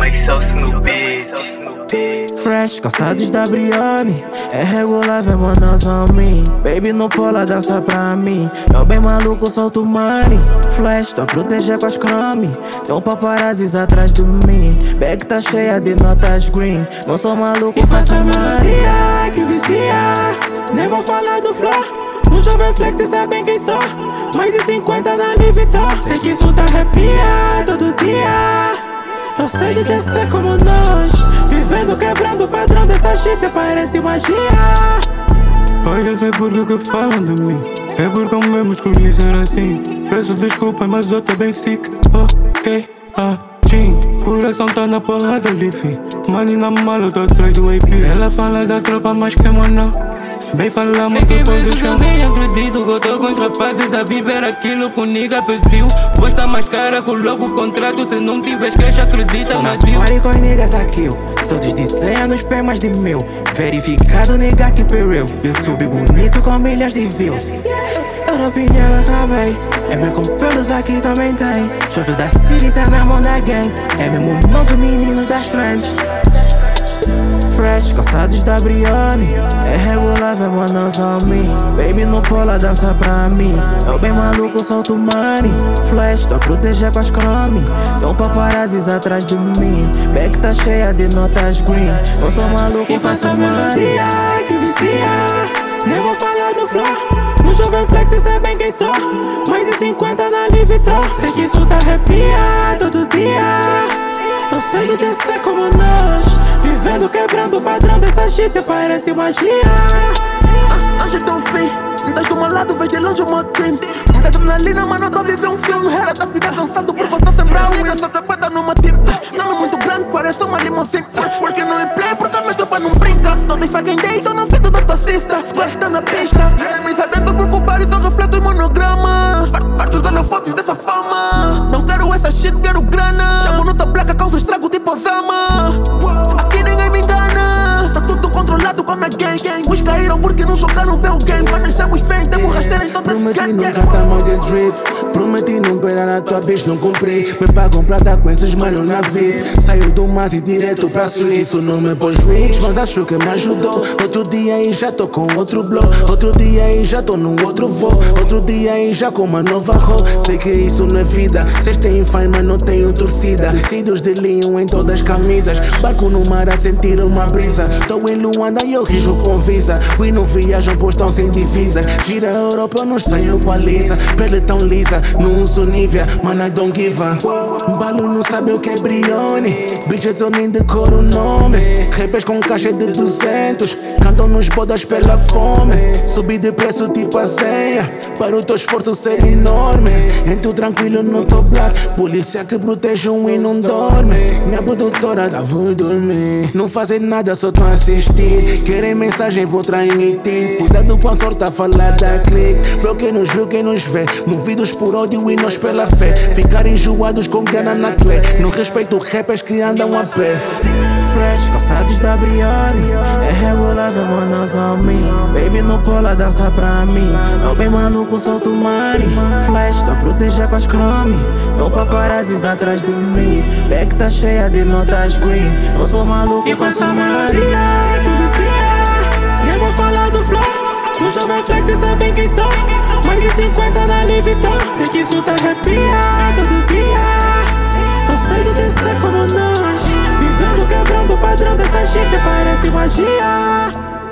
like só Snoopy. Fresh, calçados da Brioni. É regular, vem manas on me. Baby no pola, dança pra mim. Eu bem maluco, solto money. Flash, tô a proteger com as chrome. Tem um paparazzis atrás de mim. Bag tá cheia de notas green. Não sou maluco, faço a melodia que vicia. Nem vou falar do flow. No jovem flex, cês sabem quem sou. Mais de 50 na Louis Vuitton. Sei que isso tá arrepia todo dia. Eu sei que quer ser como nós. Vivendo, quebrando o padrão dessa shit, parece magia. Pai, eu sei porque que falam de mim. É porque eu mesmo escolhi ser assim. Peço desculpa, mas eu tô bem sick. Ok, assim. Coração tá na porrada, livre. Money na mala, eu tô atrás do AP. Ela fala da tropa, mas queima não. Bem falamos que todo chão. Nem acredito que eu tô com os rapazes a viver aquilo que o nigga pediu. Posta mais cara com logo o contrato. Se não tiveres cash, acredita na deal. Party com os niggas aqui, todos dizendo os pés mais de 1000. Verificado, nigga, keep it real. YouTube bonito com milhas de views. Europinha, ela tá bem. É meu com pelos aqui também tem. Chove da city, tá na mão da gang. É mesmo nós os meninos das trends. Fresh, calçados da Brioni. É regular, vem manas on me. Baby no pola, dança pra mim. Eu bem maluco, solto money. Flash, tô a proteger com as chrome. Tem um paparazzis atrás de mim. Bag tá cheia de notas green. Não sou maluco, faço a melodia que vicia. Nem vou falar do flow. No jovem flex, cês sabem quem sou. Mais de 50 na Louis Vuitton. Sei que isso tá arrepia todo dia. Eu sei que quer ser como nós. Vivendo, quebrando o padrão dessa shit, parece magia. Antes do fim, estás do meu lado, vejo de longe o meu team. Muita adrenalina, mano, tô a viver um filme. Era da vida cansado por voltar sempre a unha. Só te peta numa team. Não é muito grande, parece uma limousine. Porque não é play, porque a minha tropa não brinca. Todos fucking days, só não sinto da passista. Splash tá na pista. Enemies adentro, preocupados, só refleto em monograma. Fartos de fotos dessa fama. Não quero essa shit, quero grana. Chamo no tua placa, causa estrago tipo Osama. Aqui ninguém me engana. Tá tudo controlado como é gang. Os caíram porque não jogaram bem o game. Manejamos bem, temos rasteira em todas as Prometi não tratar mal de drip. Prometi não beirar na tua bitch, não cumpri. Me pagam prata com esses mano na vida. Saiu do mas e direto pra Suíço. Não me pôs rich, mas acho que me ajudou. Outro dia aí já tô com outro blow. Outro dia aí já tô num outro voo. Outro dia aí já com uma nova roupa. Sei que isso não é vida. Cês têm fã, mas não tenho torcida. Tecidos de linho em todas as camisas. Barco no mar a sentir uma brisa. Tô em Luanda e eu rijo com visa. We não viajam, pois estão sem divisas. Gira a Europa, eu não saio com a lisa. Pele tão lisa, não uso Nivea, man I don't give a. Balo não sabe o que é Brioni. Bitches eu nem decoro o nome. Rappers com caixa de 200. Cantam nos bodas pela fome. Subi de preço tipo a senha. Para o teu esforço ser enorme. Entro tranquilo, não tô black. Polícia que protege e não dorme. Minha produtora dá vou dormir. Não fazem nada, só tão assistir. Querem mensagem, vou transmitir. Cuidado com a sorte a falar da clique. Pro quem nos viu, quem nos vê. Movidos por ódio e nós pela fé. Ficar enjoados com grana na clé. Não respeito rappers que andam a pé. Fresh, calçados da Brioni. É regular, vem manas on me. Baby no pola, dança pra mim. Eu bem maluco, solto money. Flash, tô a proteger com as chrome. Tem um paparazzis atrás de mim. Bag tá cheia de notas green. Eu sou maluco, E faço faço a a melodia que vicia. Nem vou falar do flow. No jovem flex, cês sabem quem sou. Mais de 50 na Louis Vuitton. Sei que isso tá arrepia todo dia. Eu sei que quer ser como nós. Vivendo, quebrando o padrão dessa shit, parece magia.